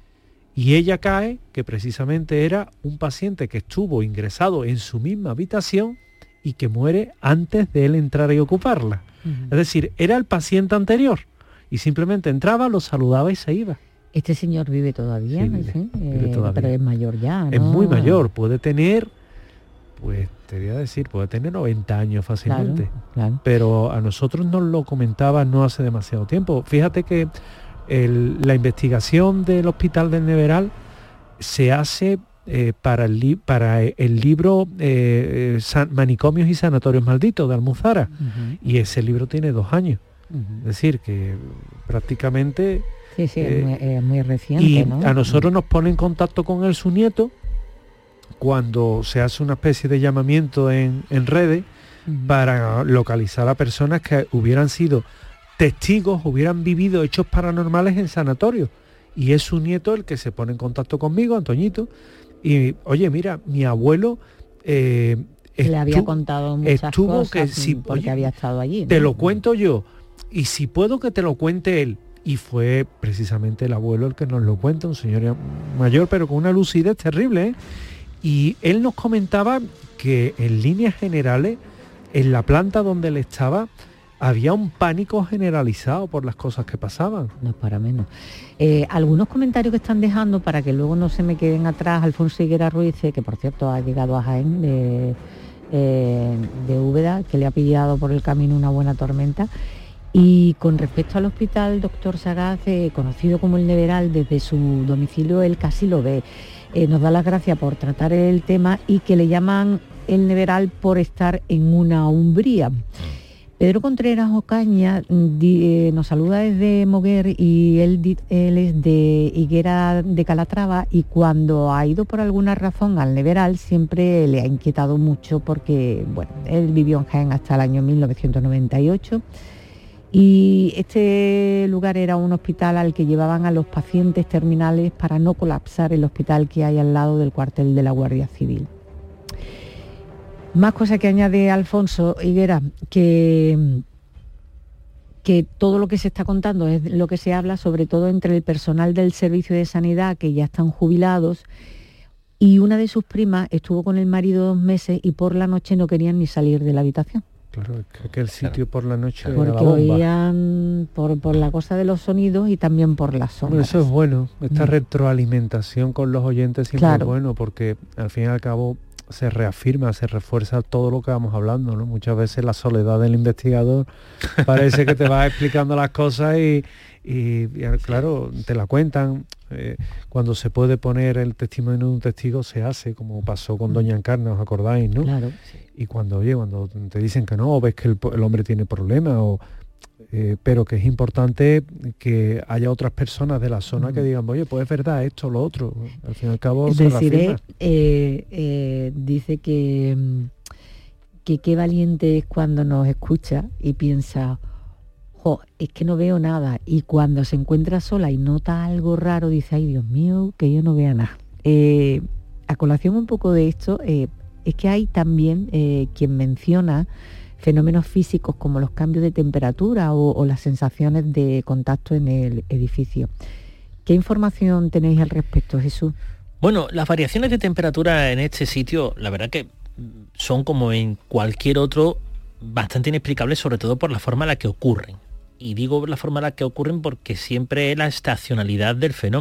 Y ella cae que precisamente era un paciente que estuvo ingresado en su misma habitación y que muere antes de él entrar y ocuparla. Uh-huh. Es decir, era el paciente anterior y simplemente entraba, lo saludaba y se iba. Este señor vive todavía, sí, ¿no? vive, ¿Sí? vive eh, todavía. Pero es mayor ya, ¿no? Es muy mayor, puede tener, pues te voy a decir, puede tener noventa años fácilmente. Claro, claro. Pero a nosotros nos lo comentaba no hace demasiado tiempo. Fíjate que el, la investigación del Hospital del Neveral se hace eh, para, el li- para el libro eh, San- Manicomios y Sanatorios Malditos de Almuzara. Uh-huh. Y ese libro tiene dos años. Uh-huh. Es decir, que prácticamente... Sí, sí, eh, es, muy, es muy reciente, y ¿no? a nosotros nos pone en contacto con él su nieto cuando se hace una especie de llamamiento en, en redes uh-huh. para localizar a personas que hubieran sido testigos, hubieran vivido hechos paranormales en sanatorios. Y es su nieto el que se pone en contacto conmigo, Antoñito, y oye, mira, mi abuelo eh, estu- le había contado muchas estuvo cosas que si, porque oye, había estado allí, ¿no? Te lo cuento yo, y si puedo que te lo cuente él. Y fue precisamente el abuelo el que nos lo cuenta, un señor mayor, pero con una lucidez terrible, ¿eh? Y él nos comentaba que en líneas generales, en la planta donde él estaba, había un pánico generalizado por las cosas que pasaban. No es para menos. Eh, algunos comentarios que están dejando para que luego no se me queden atrás. Alfonso Higuera Ruiz, que por cierto ha llegado a Jaén de, eh, de Úbeda, que le ha pillado por el camino una buena tormenta. Y con respecto al hospital, doctor Sagaz, eh, conocido como el Neveral, desde su domicilio él casi lo ve. Eh, nos da las gracias por tratar el tema y que le llaman el Neveral por estar en una umbría. Pedro Contreras Ocaña di, eh, nos saluda desde Moguer y él, di, él es de Higuera de Calatrava y cuando ha ido por alguna razón al Neveral siempre le ha inquietado mucho porque, bueno, él vivió en Jaén hasta el año mil novecientos noventa y ocho y este lugar era un hospital al que llevaban a los pacientes terminales para no colapsar el hospital que hay al lado del cuartel de la Guardia Civil. Más cosas que añade Alfonso Higuera, que, que todo lo que se está contando es lo que se habla, sobre todo entre el personal del servicio de sanidad, que ya están jubilados, y una de sus primas estuvo con el marido dos meses y por la noche no querían ni salir de la habitación. Claro, es que aquel sitio por la noche Porque era la bomba. oían por, por la cosa de los sonidos y también por las sombras. Bueno, eso es bueno, esta Mm. retroalimentación con los oyentes siempre Claro. es bueno, porque al fin y al cabo se reafirma, se refuerza todo lo que vamos hablando, ¿no? Muchas veces la soledad del investigador parece que te va explicando las cosas y, y, y claro, te la cuentan. Eh, cuando se puede poner el testimonio de un testigo se hace, como pasó con Doña Encarna, ¿os acordáis, no? Claro. Y cuando, oye, cuando te dicen que no, o ves que el, el hombre tiene problemas, o, eh, pero que es importante que haya otras personas de la zona mm. que digan, oye, pues es verdad, esto, lo otro. Al fin y al cabo se reafirma. Eh, eh, dice que, que qué valiente es cuando nos escucha y piensa, jo, es que no veo nada. Y cuando se encuentra sola y nota algo raro, dice, ay, Dios mío, que yo no vea nada. Eh, a colación un poco de esto, eh, es que hay también eh, quien menciona fenómenos físicos como los cambios de temperatura o, o las sensaciones de contacto en el edificio. ¿Qué información tenéis al respecto, Jesús? Bueno, las variaciones de temperatura en este sitio, la verdad que son como en cualquier otro bastante inexplicables, sobre todo por la forma en la que ocurren. Y digo la forma en la que ocurren porque siempre es la estacionalidad del fenómeno.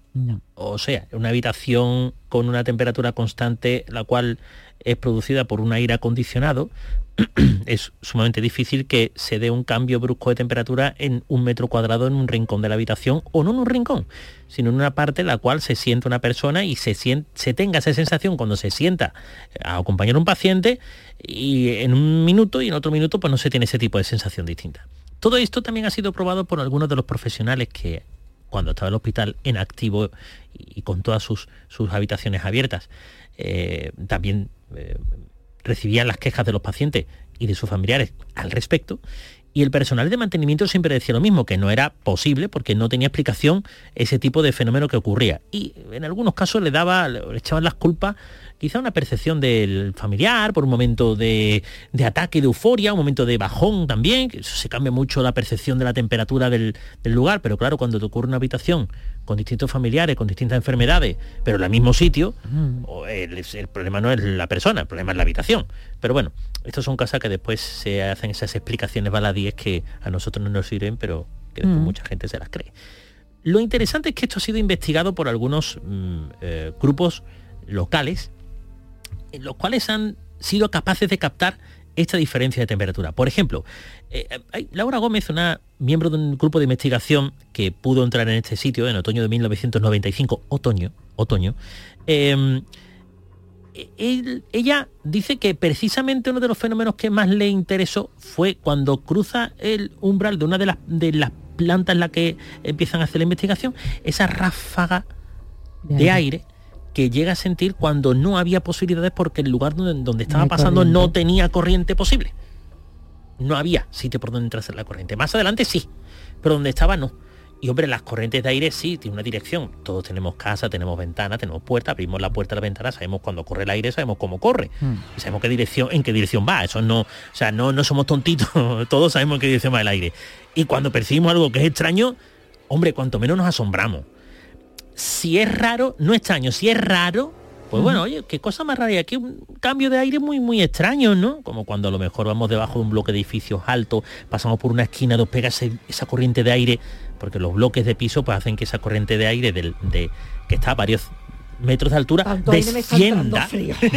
No. O sea, una habitación con una temperatura constante, la cual es producida por un aire acondicionado, es sumamente difícil que se dé un cambio brusco de temperatura en un metro cuadrado en un rincón de la habitación, o no en un rincón, sino en una parte en la cual se sienta una persona y se, siente, se tenga esa sensación cuando se sienta a acompañar a un paciente, y en un minuto y en otro minuto pues no se tiene ese tipo de sensación distinta. Todo esto también ha sido probado por algunos de los profesionales que, cuando estaba en el hospital en activo y con todas sus, sus habitaciones abiertas, eh, también eh, recibían las quejas de los pacientes y de sus familiares al respecto, y el personal de mantenimiento siempre decía lo mismo, que no era posible porque no tenía explicación ese tipo de fenómeno que ocurría, y en algunos casos le daba, le echaban las culpas quizá una percepción del familiar por un momento de, de ataque, de euforia, un momento de bajón también, que eso se cambia mucho la percepción de la temperatura del, del lugar, pero claro, cuando te ocurre una habitación con distintos familiares, con distintas enfermedades, pero en el mismo sitio, mm. el, el problema no es la persona, el problema es la habitación. Pero bueno, estas son cosas que después se hacen esas explicaciones baladíes que a nosotros no nos sirven, pero que después mm. mucha gente se las cree. Lo interesante es que esto ha sido investigado por algunos mm, eh, grupos locales, en los cuales han sido capaces de captar esta diferencia de temperatura. Por ejemplo, eh, Laura Gómez, una miembro de un grupo de investigación que pudo entrar en este sitio en otoño de mil novecientos noventa y cinco, otoño, otoño, eh, él, ella dice que precisamente uno de los fenómenos que más le interesó fue cuando cruza el umbral de una de las, de las plantas en la que empiezan a hacer la investigación, esa ráfaga de aire que llega a sentir cuando no había posibilidades porque el lugar donde, donde estaba no pasando corriente. No tenía corriente posible. No había sitio por donde entrase la corriente. Más adelante sí, pero donde estaba no. Y hombre, las corrientes de aire sí, tienen una dirección. Todos tenemos casa, tenemos ventana, tenemos puerta, abrimos la puerta de la ventana, sabemos cuando corre el aire, sabemos cómo corre. Mm. Y sabemos qué dirección, en qué dirección va. Eso no, o sea, no, no somos tontitos, todos sabemos en qué dirección va el aire. Y cuando percibimos algo que es extraño, hombre, cuanto menos nos asombramos. Si es raro, no extraño, si es raro, pues bueno, oye, qué cosa más rara. Y aquí un cambio de aire muy, muy extraño, ¿no? Como cuando a lo mejor vamos debajo de un bloque de edificios altos, pasamos por una esquina, nos pega ese, esa corriente de aire, porque los bloques de piso pues hacen que esa corriente de aire del, de, que está a varios metros de altura Tanto descienda,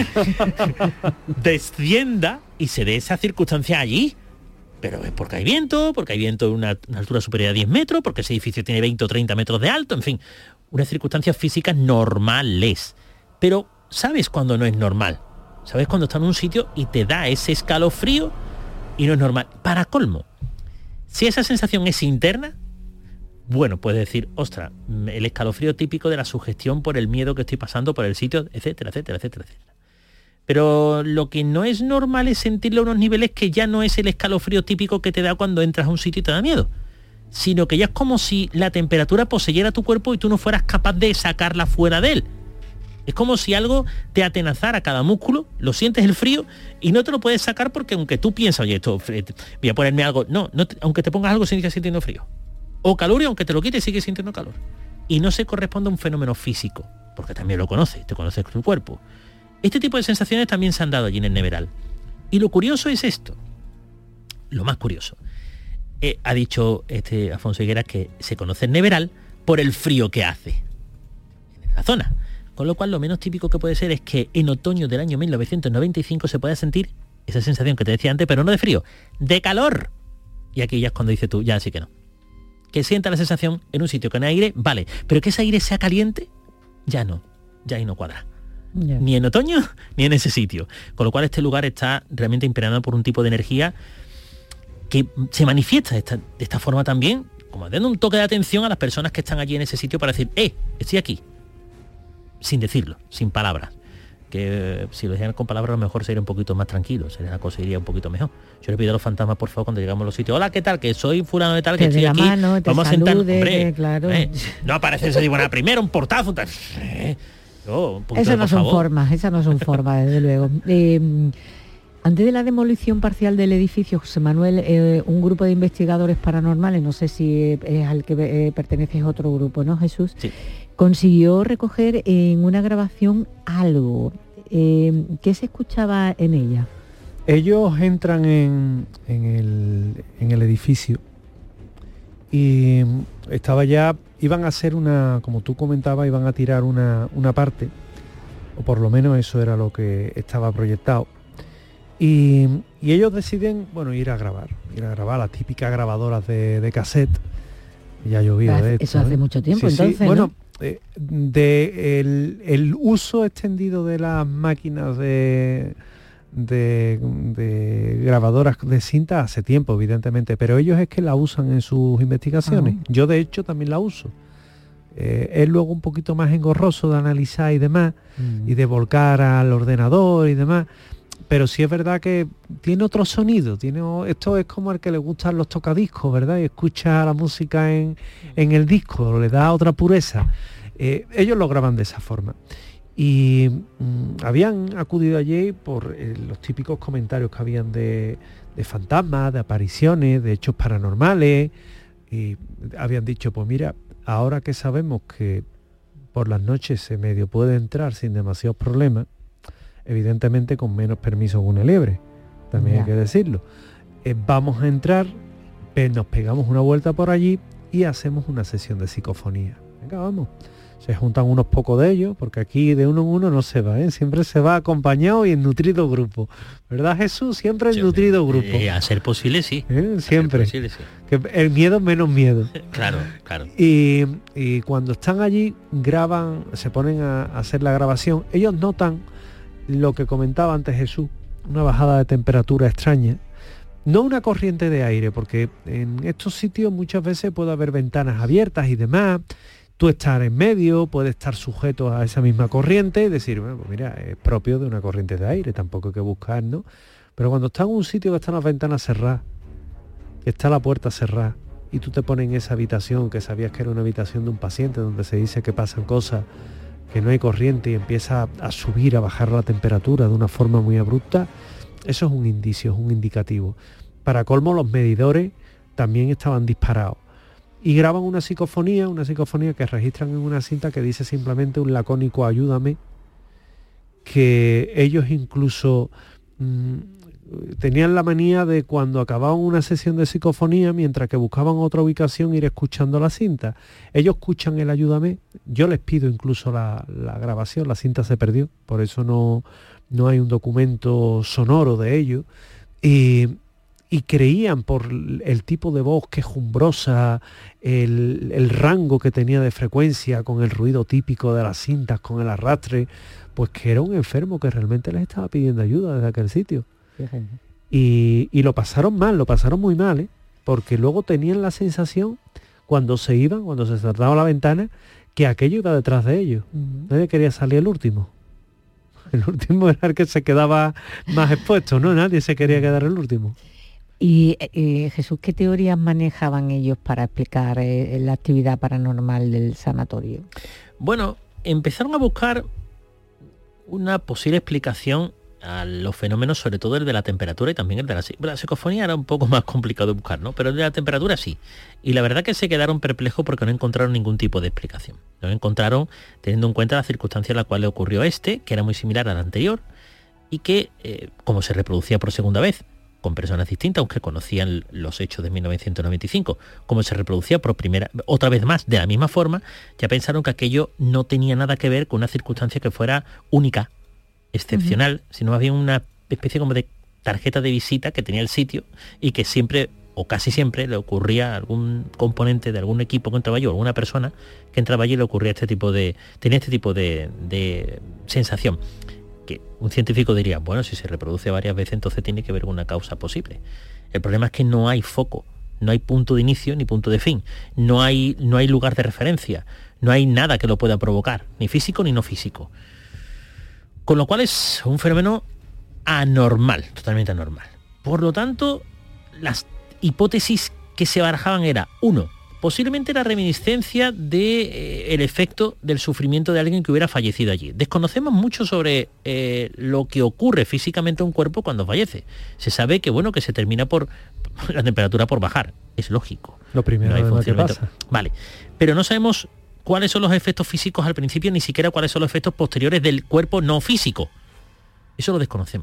descienda y se dé esa circunstancia allí. Pero es porque hay viento, porque hay viento en una, una altura superior a diez metros, porque ese edificio tiene veinte o treinta metros de alto, en fin, unas circunstancias físicas normales. Pero ¿sabes cuándo no es normal? ¿Sabes cuando estás en un sitio y te da ese escalofrío y no es normal? Para colmo, si esa sensación es interna, bueno, puedes decir, ostras, el escalofrío típico de la sugestión por el miedo que estoy pasando por el sitio, etcétera, etcétera, etcétera, etcétera. Pero lo que no es normal es sentirlo a unos niveles que ya no es el escalofrío típico que te da cuando entras a un sitio y te da miedo, sino que ya es como si la temperatura poseyera tu cuerpo y tú no fueras capaz de sacarla fuera de él. Es como si algo te atenazara cada músculo, lo sientes el frío y no te lo puedes sacar porque aunque tú piensas, oye, esto, voy a ponerme algo, no, no te, aunque te pongas algo sigues sintiendo frío. O calor y aunque te lo quites sigues sintiendo calor. Y no se corresponde a un fenómeno físico, porque también lo conoces, te conoces tu cuerpo. Este tipo de sensaciones también se han dado allí en el Neveral. Y lo curioso es esto, lo más curioso. Eh, ha dicho este Afonso Higueras que se conoce el Neveral por el frío que hace en la zona. Con lo cual lo menos típico que puede ser es que en otoño del año mil novecientos noventa y cinco se pueda sentir esa sensación que te decía antes, pero no de frío, de calor. Y aquí ya es cuando dices tú, ya sí que no. Que sienta la sensación en un sitio con aire, vale, pero que ese aire sea caliente, ya no, ya ahí no cuadra. Yeah. Ni en otoño, ni en ese sitio. Con lo cual este lugar está realmente impregnado por un tipo de energía que se manifiesta de esta, de esta forma también, como dando un toque de atención a las personas que están allí en ese sitio para decir, eh, estoy aquí. Sin decirlo, sin palabras. Que eh, si lo dijeran con palabras a lo mejor sería un poquito más tranquilo, sería una cosa iría un poquito mejor. Yo le pido a los fantasmas, por favor, cuando llegamos a los sitios, hola, ¿qué tal? Que soy fulano de tal, que estoy aquí, mano, vamos a sentar, hombre, claro. eh, no aparece ese tipo, nada, primero un portazo, tal. Eh, oh, esas no son formas, esas no son formas, desde luego. Eh, antes de la demolición parcial del edificio, José Manuel, eh, un grupo de investigadores paranormales, no sé si es al que eh, perteneces otro grupo, ¿no, Jesús? Sí. Consiguió recoger en una grabación algo. Eh, ¿Qué se escuchaba en ella? Ellos entran en, en, el, en el edificio y estaba ya iban a hacer una, como tú comentabas, iban a tirar una, una parte, o por lo menos eso era lo que estaba proyectado. Y, y ellos deciden, bueno, ir a grabar, ir a grabar las típicas grabadoras de, de cassette. Ya ha llovido de esto, Eso hace ¿eh? mucho tiempo, Sí, sí. entonces, Bueno, ¿no? eh, de el, el uso extendido de las máquinas de, de, de grabadoras de cinta hace tiempo, evidentemente, pero ellos es que la usan en sus investigaciones. Ah. Yo, de hecho, también la uso. Eh, es luego un poquito más engorroso de analizar y demás, Mm. y de volcar al ordenador y demás, pero sí es verdad que tiene otro sonido, tiene, esto es como el que le gustan los tocadiscos, ¿verdad? Y escucha la música en, en el disco, le da otra pureza. Eh, ellos lo graban de esa forma. Y mm, habían acudido allí por eh, los típicos comentarios que habían de, de fantasmas, de apariciones, de hechos paranormales, y habían dicho, pues mira, ahora que sabemos que por las noches se medio puede entrar sin demasiados problemas, evidentemente con menos permiso que una liebre, también Ya. hay que decirlo. Eh, vamos a entrar, eh, nos pegamos una vuelta por allí y hacemos una sesión de psicofonía. Venga, vamos. Se juntan unos pocos de ellos, porque aquí de uno en uno no se va, ¿eh? Siempre se va acompañado y en nutrido grupo. ¿Verdad, Jesús? Siempre en Sí, nutrido grupo. Eh, a ser posible, sí. ¿Eh? A ser Siempre. posible, sí. Que el miedo menos miedo. Claro, claro. Y, y cuando están allí, graban, se ponen a, a hacer la grabación. Ellos notan lo que comentaba antes Jesús, una bajada de temperatura extraña. No una corriente de aire, porque en estos sitios muchas veces puede haber ventanas abiertas y demás. Tú estar en medio, puedes estar sujeto a esa misma corriente y decir, bueno, pues mira, es propio de una corriente de aire, tampoco hay que buscar, ¿no? Pero cuando estás en un sitio que están las ventanas cerradas, que está la puerta cerrada, y tú te pones en esa habitación que sabías que era una habitación de un paciente donde se dice que pasan cosas, que no hay corriente y empieza a, a subir, a bajar la temperatura de una forma muy abrupta, eso es un indicio, es un indicativo. Para colmo, los medidores también estaban disparados. Y graban una psicofonía, una psicofonía que registran en una cinta que dice simplemente un lacónico ayúdame, que ellos incluso mmm, tenían la manía de cuando acababan una sesión de psicofonía, mientras que buscaban otra ubicación, ir escuchando la cinta. Ellos escuchan el ayúdame, yo les pido incluso la, la grabación, la cinta se perdió, por eso no, no hay un documento sonoro de ello, y... y creían por el tipo de voz quejumbrosa, el, el rango que tenía de frecuencia, con el ruido típico de las cintas, con el arrastre, pues que era un enfermo que realmente les estaba pidiendo ayuda desde aquel sitio. Y, y lo pasaron mal, lo pasaron muy mal, ¿eh? Porque luego tenían la sensación, cuando se iban, cuando se cerraba la ventana, que aquello iba detrás de ellos. Uh-huh. Nadie quería salir el último. El último era el que se quedaba más expuesto, ¿no? Nadie se quería quedar el último. Y eh, Jesús, ¿qué teorías manejaban ellos para explicar eh, la actividad paranormal del sanatorio? Bueno, empezaron a buscar una posible explicación a los fenómenos, sobre todo el de la temperatura y también el de la, la psicofonía era un poco más complicado de buscar, ¿no? Pero el de la temperatura sí. Y la verdad que se quedaron perplejos porque no encontraron ningún tipo de explicación. No encontraron, teniendo en cuenta la circunstancia en la cual le ocurrió a este, que era muy similar al anterior, y que, eh, como se reproducía por segunda vez, con personas distintas, aunque conocían los hechos de mil novecientos noventa y cinco, como se reproducía por primera, otra vez más de la misma forma, ya pensaron que aquello no tenía nada que ver con una circunstancia que fuera única, excepcional, uh-huh. sino más bien una especie como de tarjeta de visita que tenía el sitio y que siempre, o casi siempre, le ocurría a algún componente de algún equipo que entraba allí, o alguna persona que entraba allí, le ocurría este tipo de, tenía este tipo de, de sensación. Que un científico diría, bueno, si se reproduce varias veces, entonces tiene que haber una causa posible. El problema es que no hay foco, no hay punto de inicio ni punto de fin, no hay, no hay lugar de referencia, no hay nada que lo pueda provocar, ni físico ni no físico. Con lo cual es un fenómeno anormal, totalmente anormal. Por lo tanto, las hipótesis que se barajaban era, uno, posiblemente la reminiscencia del de, eh, efecto del sufrimiento de alguien que hubiera fallecido allí. Desconocemos mucho sobre eh, lo que ocurre físicamente a un cuerpo cuando fallece. Se sabe que bueno que se termina por la temperatura por bajar. Es lógico. Lo primero no hay funcionamiento. Que pasa. Vale. Pero no sabemos cuáles son los efectos físicos al principio, ni siquiera cuáles son los efectos posteriores del cuerpo no físico. Eso lo desconocemos.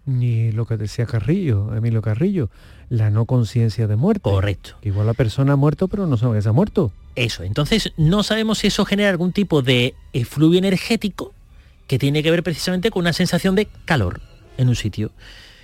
Ni lo que decía Carrillo, Emilio Carrillo, la no conciencia de muerte. Correcto. Igual la persona ha muerto, pero no sabe que se ha muerto. Eso, entonces no sabemos si eso genera algún tipo de efluvio energético que tiene que ver precisamente con una sensación de calor en un sitio.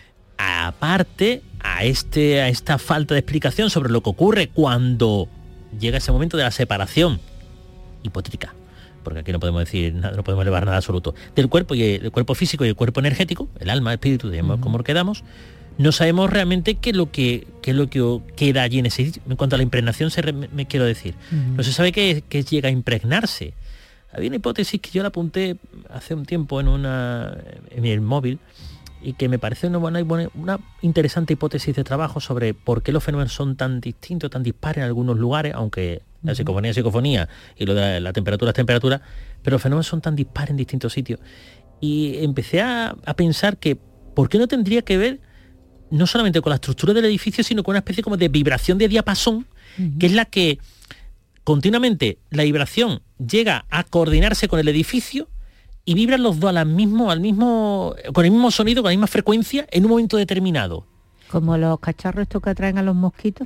Aparte, a, este, a esta falta de explicación sobre lo que ocurre cuando llega ese momento de la separación hipotética, porque aquí no podemos decir nada, no podemos elevar nada absoluto, del cuerpo y el, el cuerpo físico y el cuerpo energético, el alma, el espíritu, digamos, uh-huh. como quedamos, no sabemos realmente qué es lo que, qué es lo que queda allí en ese sitio. En cuanto a la impregnación, se re, me, me quiero decir, uh-huh. no se sabe qué, qué llega a impregnarse. Había una hipótesis que yo la apunté hace un tiempo en una en el móvil y que me parece una, buena, una interesante hipótesis de trabajo sobre por qué los fenómenos son tan distintos, tan dispares en algunos lugares, aunque la psicofonía es psicofonía y lo de la temperatura es temperatura, pero los fenómenos son tan dispares en distintos sitios. Y empecé a, a pensar que por qué no tendría que ver no solamente con la estructura del edificio, sino con una especie como de vibración de diapasón, uh-huh. que es la que continuamente la vibración llega a coordinarse con el edificio y vibran los dos al mismo, al mismo, con el mismo sonido, con la misma frecuencia, en un momento determinado. ¿Como los cacharros estos que atraen a los mosquitos?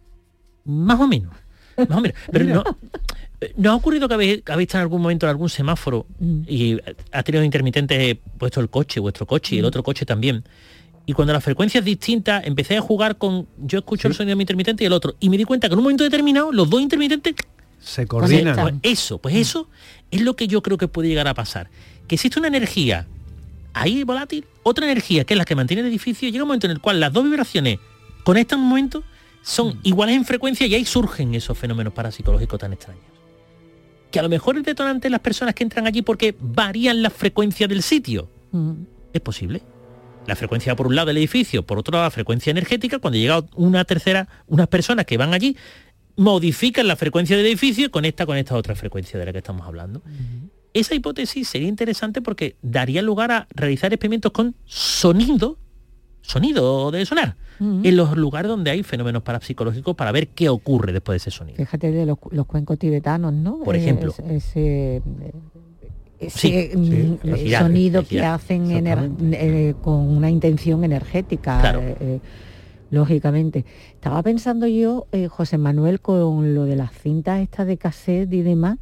Más o menos. Más o menos. Pero no, ¿no ha ocurrido que habéis, habéis estado en algún momento en algún semáforo mm. y ha tenido intermitentes puesto el coche, vuestro coche, mm. y el otro coche también? Y cuando la frecuencia es distinta, empecé a jugar con... Yo escucho ¿Sí? el sonido de mi intermitente y el otro. Y me di cuenta que en un momento determinado, los dos intermitentes... Se coordinan. Pues eso, pues eso es lo que yo creo que puede llegar a pasar. Que existe una energía ahí volátil, otra energía que es la que mantiene el edificio, y llega un momento en el cual las dos vibraciones conectan un momento, son mm. iguales en frecuencia y ahí surgen esos fenómenos parapsicológicos tan extraños. Que a lo mejor el detonante de las personas que entran allí porque varían la frecuencia del sitio. Mm. Es posible. La frecuencia por un lado del edificio, por otro lado la frecuencia energética, cuando llega una tercera, unas personas que van allí, modifican la frecuencia del edificio y conecta con esta otra frecuencia de la que estamos hablando. Uh-huh. Esa hipótesis sería interesante porque daría lugar a realizar experimentos con sonido, sonido de sonar, uh-huh. en los lugares donde hay fenómenos parapsicológicos para ver qué ocurre después de ese sonido. Fíjate de los, los cuencos tibetanos, ¿no? Por ejemplo. Es, ese ese sí, sí, el sonido el que hacen ener, eh, con una intención energética. Claro. Eh, eh, lógicamente. Estaba pensando yo, eh, José Manuel, con lo de las cintas estas de cassette y demás,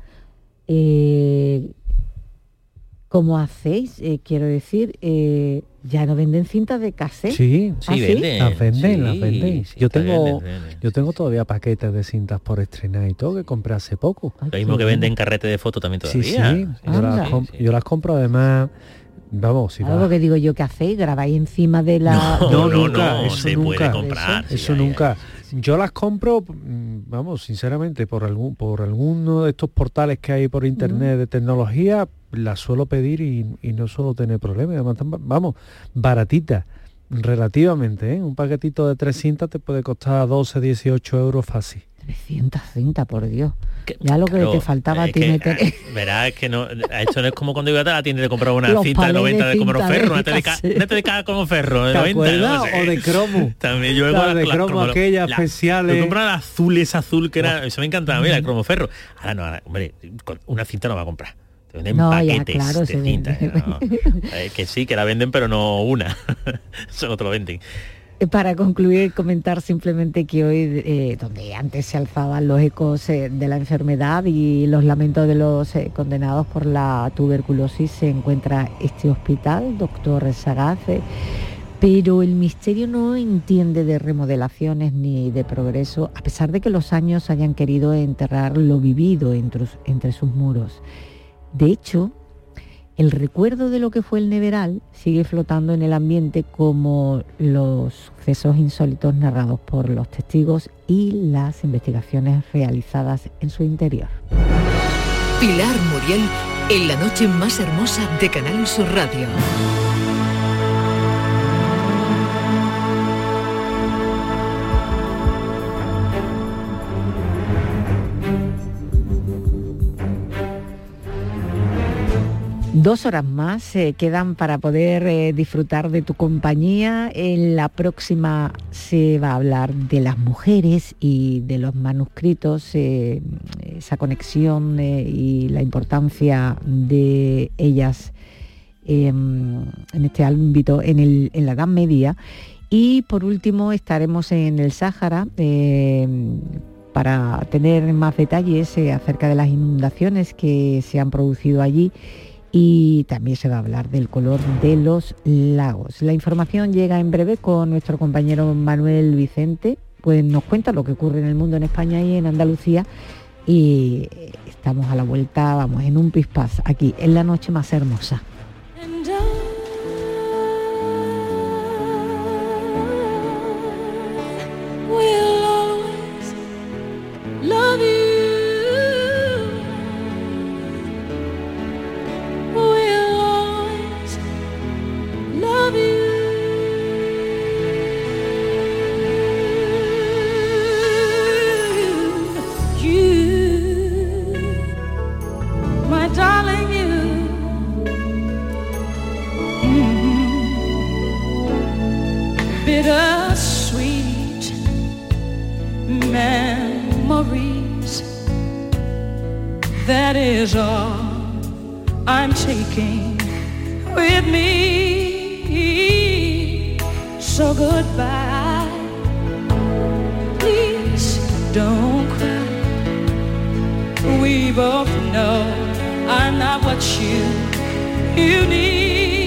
eh, ¿cómo hacéis? Eh, quiero decir, eh, ¿ya no venden cintas de cassette? Sí, sí, ¿Ah, venden. Las venden, sí, las venden. Sí, yo tengo venden, venden. yo tengo todavía paquetes de cintas por estrenar y todo, que compré hace poco. Lo mismo que venden carrete de fotos también todavía. Sí, sí, yo, las comp- sí, sí. yo las compro además... Vamos, si algo va. Que digo yo, ¿qué hacéis? ¿Grabáis encima de la...? No, de... no, no, nunca, no eso se nunca, puede comprar. Eso, eso nunca. Yo las compro, vamos, sinceramente, por algún por alguno de estos portales que hay por internet uh-huh. de tecnología, las suelo pedir y, y no suelo tener problemas. Además, vamos, baratitas, relativamente, ¿eh? Un paquetito de tres cintas te puede costar doce, dieciocho euros fácil. trescientas cintas, por Dios. Que, ya lo que claro, te faltaba es tiene que, tener. Verás, es que no, esto no es como cuando iba a la tienda de comprar una los cinta de noventa de, de como ferro, una de cada como ferro, de ¿Te noventa, acuerdas? No sé. O de cromo. También yo la de cromo aquellas especiales. Yo compraba la azul, esa azul que era, eso me encantaba, mira, el cromo ferro. Ahora no, ahora, hombre, una cinta no va a comprar. Te venden no, paquetes ya, claro, de cinta. No, eh, que sí, que la venden, pero no una. Eso no te lo venden. Para concluir, comentar simplemente que hoy, eh, donde antes se alzaban los ecos eh, de la enfermedad y los lamentos de los eh, condenados por la tuberculosis, se encuentra este hospital, doctor Sagaz, eh, pero el misterio no entiende de remodelaciones ni de progreso, a pesar de que los años hayan querido enterrar lo vivido entre, entre sus muros. De hecho, el recuerdo de lo que fue el Neveral sigue flotando en el ambiente como los sucesos insólitos narrados por los testigos y las investigaciones realizadas en su interior. Pilar Muriel en la noche más hermosa de Canal Sur Radio. Dos horas más eh, quedan para poder eh, disfrutar de tu compañía. En la próxima se va a hablar de las mujeres y de los manuscritos, eh, esa conexión eh, y la importancia de ellas eh, en este ámbito en, el, en la Edad Media. Y por último estaremos en el Sáhara eh, para tener más detalles eh, acerca de las inundaciones que se han producido allí, y también se va a hablar del color de los lagos. La información llega en breve con nuestro compañero Manuel Vicente, pues nos cuenta lo que ocurre en el mundo, en España y en Andalucía, y estamos a la vuelta, vamos, en un pispás aquí en La Noche Más Hermosa. Bittersweet memories, that is all I'm taking with me. So goodbye, please don't cry. We both know I'm not what you, you need.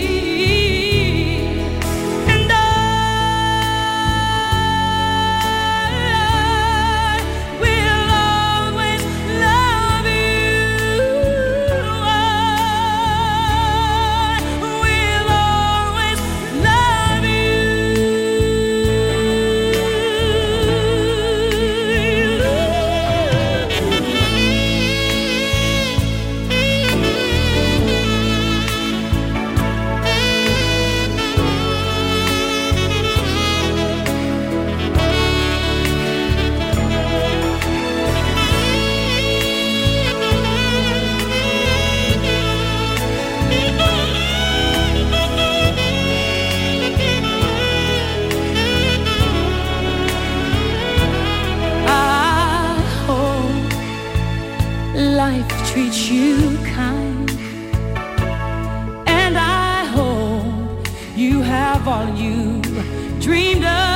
Treat you kind, and I hope you have all you dreamed of.